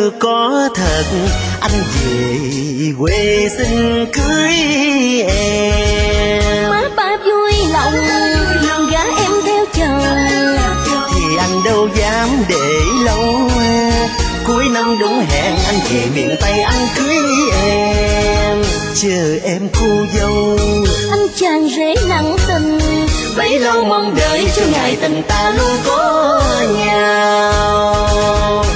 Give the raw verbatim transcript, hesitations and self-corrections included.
như có thật, anh về quê xin cưới em. Má ba vui lòng gả em theo chồng, thì anh đâu dám để lâu. Cuối năm đúng hẹn anh về miền Tây anh cưới em, chờ em cô dâu. Anh chàng rể nặng tình, bấy lâu mong đợi cho ngày tình ta luôn có nhau.